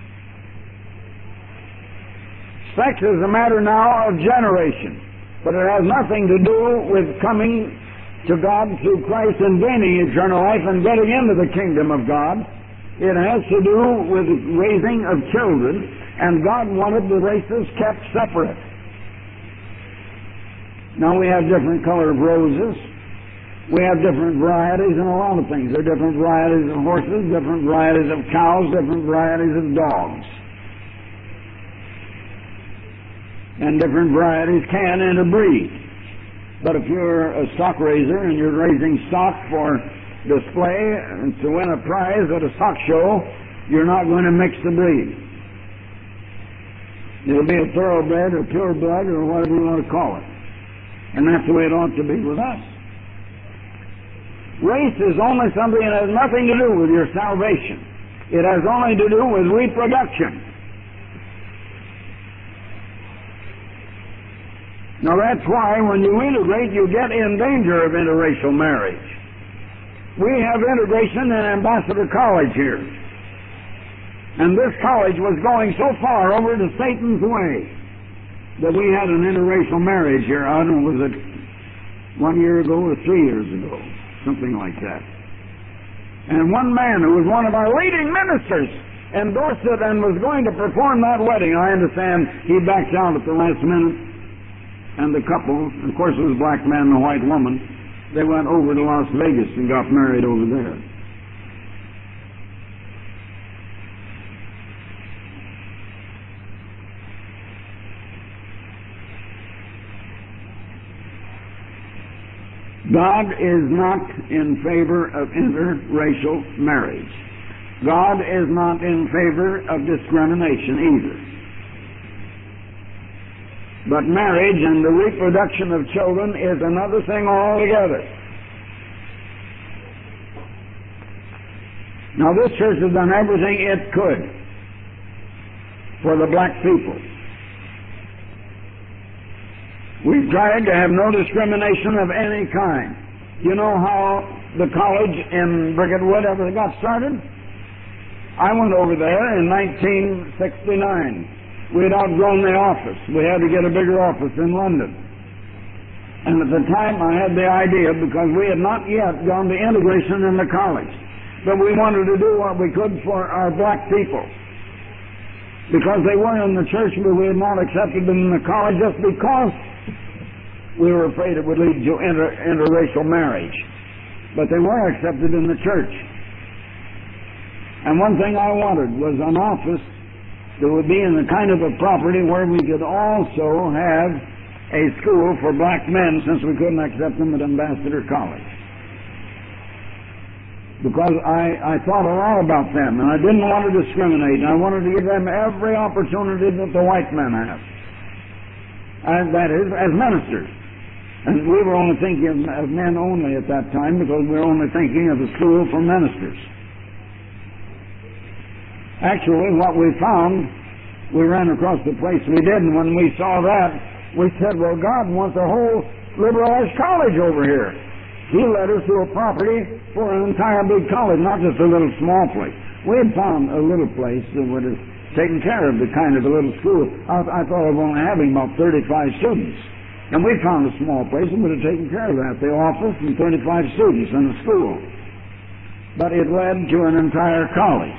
[SPEAKER 1] Sex is a matter now of generation, but it has nothing to do with coming to God through Christ and gaining eternal life and getting into the kingdom of God. It has to do with raising of children, and God wanted the races kept separate. Now we have different color of roses. We have different varieties in a lot of things. There are different varieties of horses, different varieties of cows, different varieties of dogs. And different varieties can interbreed. But if you're a stock raiser and you're raising stock for display and to win a prize at a stock show, you're not going to mix the breed. It'll be a thoroughbred or pure blood or whatever you want to call it. And that's the way it ought to be with us. Race is only something that has nothing to do with your salvation. It has only to do with reproduction. Now that's why when you integrate, you get in danger of interracial marriage. We have integration in Ambassador College here. And this college was going so far over to Satan's way that we had an interracial marriage here. I don't know, was it 1 year ago or 3 years ago? Something like that. And one man who was one of our leading ministers endorsed it and was going to perform that wedding. I understand he backed out at the last minute. And the couple, of course it was a black man and a white woman, they went over to Las Vegas and got married over there. God is not in favor of interracial marriage. God is not in favor of discrimination either. But marriage and the reproduction of children is another thing altogether. Now this church has done everything it could for the black people. We've tried to have no discrimination of any kind. You know how the college in Bricket Wood ever got started? I went over there in 1969. We had outgrown the office. We had to get a bigger office in London. And at the time I had the idea, because we had not yet gone to integration in the college, but we wanted to do what we could for our black people. Because they were in the church, but we had not accepted them in the college just because we were afraid it would lead to interracial marriage. But they were accepted in the church. And one thing I wanted was an office that would be in the kind of a property where we could also have a school for black men, since we couldn't accept them at Ambassador College. Because I thought a lot about them, and I didn't want to discriminate, and I wanted to give them every opportunity that the white men have. And that is, as ministers. And we were only thinking of men only at that time, because we were only thinking of a school for ministers. Actually, what we found, we ran across the place we did, and when we saw that, we said, well, God wants a whole liberal arts college over here. He led us to a property for an entire big college, not just a little small place. We had found a little place that would have taken care of the kind of a little school. I thought of only having about 35 students. And we found a small place that would have taken care of that, the office and 35 students in the school. But it led to an entire college.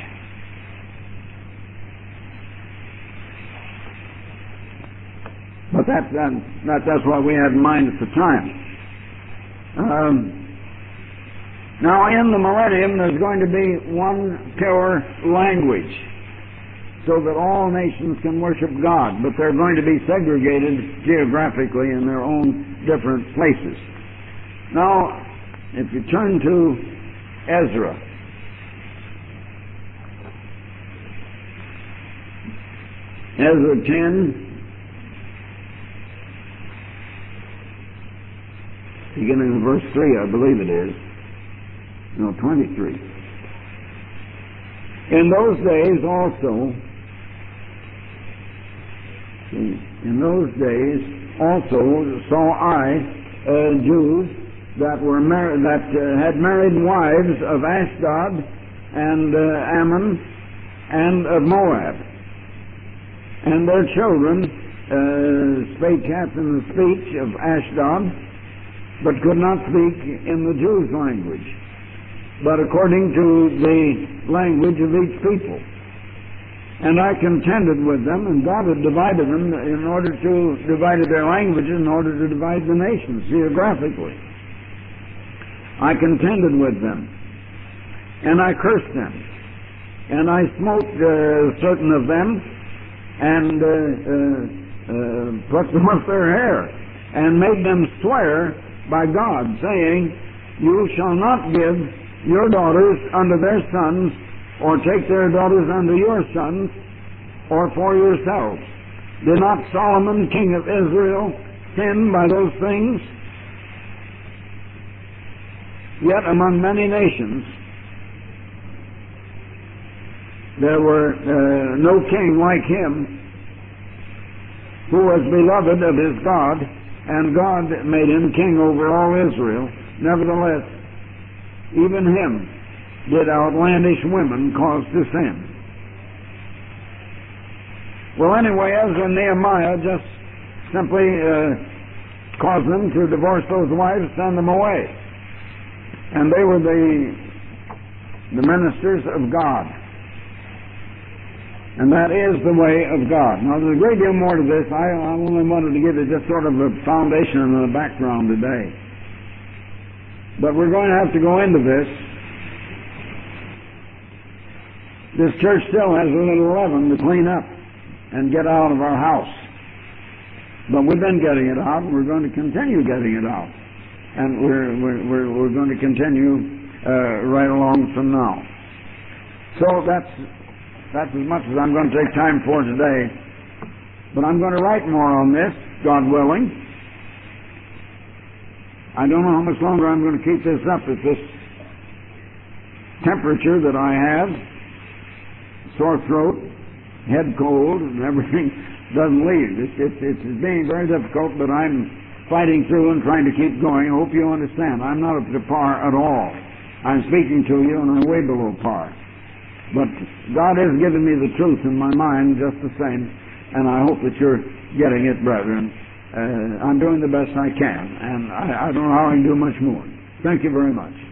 [SPEAKER 1] But that's what we had in mind at the time. Now in the millennium there's going to be one pure language, so that all nations can worship God, but they're going to be segregated geographically in their own different places. Now, if you turn to Ezra, Ezra 10, beginning of verse 3, I believe it is. No, 23. In those days also, saw I Jews that were had married wives of Ashdod and Ammon and of Moab, and their children spake half in the speech of Ashdod, but could not speak in the Jews' language, but according to the language of each people. And I contended with them, and God had divided them divided their languages in order to divide the nations geographically. I contended with them, and I cursed them, and I smote certain of them, and plucked them up their hair, and made them swear by God, saying, You shall not give your daughters unto their sons, or take their daughters unto your sons, or for yourselves. Did not Solomon, king of Israel, sin by those things? Yet among many nations there were no king like him, who was beloved of his God, and God made him king over all Israel. Nevertheless, even him did outlandish women cause to sin. Well, anyway, Ezra and Nehemiah just simply caused them to divorce those wives, send them away. And they were the ministers of God. And that is the way of God. Now, there's a great deal more to this. I only wanted to give you just sort of a foundation and a background today. But we're going to have to go into this. This church still has a little leaven to clean up and get out of our house. But we've been getting it out, and we're going to continue getting it out. And we're going to continue right along from now. So that's as much as I'm going to take time for today. But I'm going to write more on this, God willing. I don't know how much longer I'm going to keep this up if this temperature that I have, sore throat, head cold, and everything doesn't leave. It's being very difficult, but I'm fighting through and trying to keep going. I hope you understand. I'm not up to par at all. I'm speaking to you, and I'm way below par. But God has given me the truth in my mind just the same, and I hope that you're getting it, brethren. I'm doing the best I can, and I don't know how I can do much more. Thank you very much.